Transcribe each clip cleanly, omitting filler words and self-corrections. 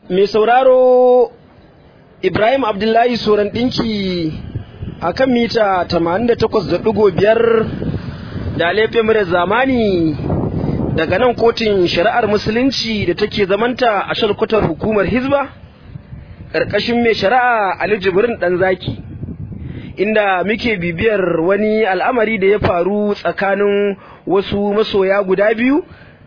Mai sauraro Ibrahim Abdullahi Soran ɗinki a kan mita 88.5 da laifin murar zamani daga nan kotun shari'ar musulunci da take zamanta a shalkwatar hukumar Hizba ƙarƙashin mai shari'a Ali Jibrin Ɗanzaki, inda muke bibiyar wani al'amari da ya faru tsakanin wasu masoya guda biyu,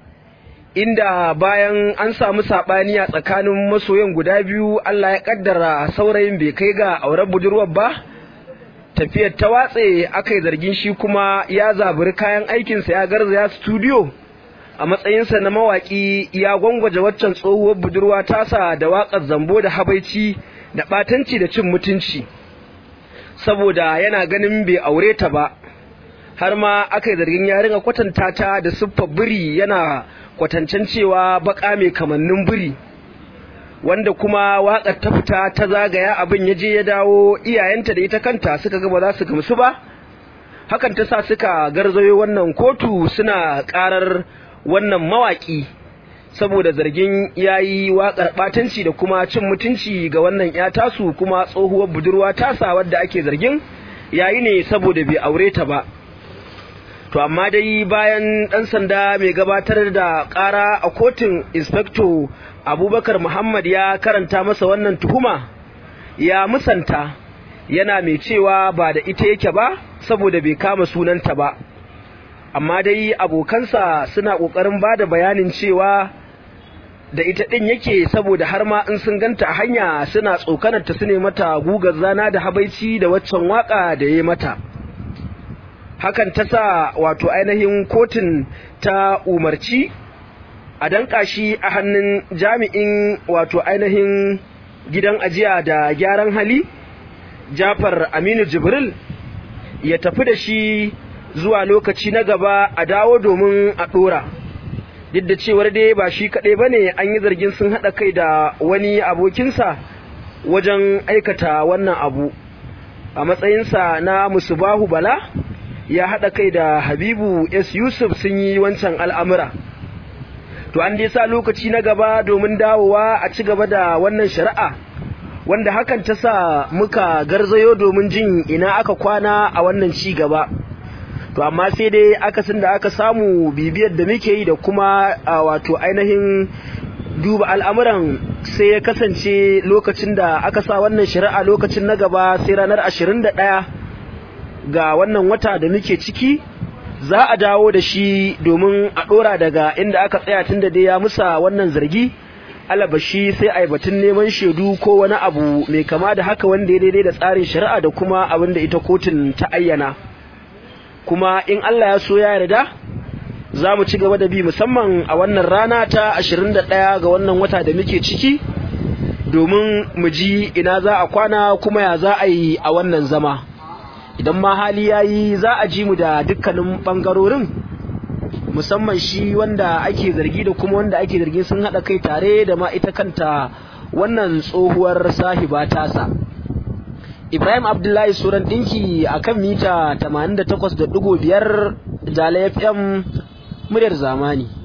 inda bayan an samu saɓani a tsakanin masoyan guda biyu Allah ya ƙaddara saurayin bai kai ga auren budurwar ba, tafiyar ta watse aka yi zargin shi kuma ya zaburi kayan aikinsa ya garzaya studio a matsayinsa na mawaƙi ya gwangwaje waccan tsohuwar budurwa tasa da waƙar zambo da habaici da ɓatanci da cin mutunci, saboda yana ganin bai aure ta ba, har ma aka yi zargin ya ringa kwatanta ta da siffar biri, yana kwatancen cewa baka mai kamannin biri, wanda kuma waƙar ta fita ta zagaya, abin ya je ya dawo, iyayenta da ita kanta suka ga ba za su gamsu ba, hakan ta sa suka garzayo wannan kotu suna ƙarar wannan mawaƙi saboda zargin yayi waƙar ɓatanci da kuma cin mutunci ga wannan ya tasu kuma tsohuwar budurwa tasa wadda ake zargin yayi ne saboda bai aure ta ba. To amma dai bayan ɗan sanda mai gabatar da ƙara a kotun Inspector Abubakar Muhammad ya karanta masa wannan tuhuma, ya musanta, yana mai cewa ba da ita yake ba saboda bai kama sunanta ba, amma dai abokansa suna ƙoƙarin ba da bayanin cewa da ita ɗin yake, saboda har ma in sun ganta a hanya suna tsokanarta su ne mata gugar zana da habaici da waccan waƙa da ya mata. Hakan ta sa wato ainihin kotun ta umarci a danƙa shi a hannun jami'in wato ainihin gidan ajiya da gyaran hali Jafar Aminu Jibril ya tafi da shi zuwa lokaci na gaba a dawo domin a ɗora. Duk da cewar dai ba shi kaɗai ba ne, an yi zargin sun haɗa kai da wani abokinsa wajen aikata wannan abu. A matsayinsa na Musubahu Bala ya haɗa kai da Habibu S. Yusuf sun yi wancan al'amura. To an dai sa lokaci na gaba domin dawowa a ci gaba da wannan shari'a, wanda hakan ta sa muka garzayo domin jin ina aka kwana a wannan ci gaba. To amma sai dai akasin da aka samu bibiyar da muke yi da kuma wato ainihin duba al'amuran, sai ya kasance lokacin da aka sa wannan shari'a lokacin na gaba sai ranar 21 ga wannan wata da muke ciki za a dawo da shi domin a ɗora daga inda aka tsaya, tun da dai ya musa wannan zargi, alabashi sai a yi batun neman shaidu ko wani abu mai kama da haka wanda ya daidai da tsarin shari'a da kuma abin da ita kotun ta ayyana. Kuma in Allah ya so ya yarda za mu ci gaba da bi, musamman a wannan rana ta 21 ga wannan wata da muke ciki, domin mu ji ina za a kwana kuma ya za a yi a wannan zama. Idan ma hali ya yi za a ji mu da dukkanin ɓangarorin, musamman shi wanda ake zargi da kuma wanda ake zargi sun haɗa kai tare da ma ita kanta wannan tsohuwar sahiba tasa. Ibrahim Abdullahi Soran ɗinki a kan mita 88.5 da FM muryar zamani.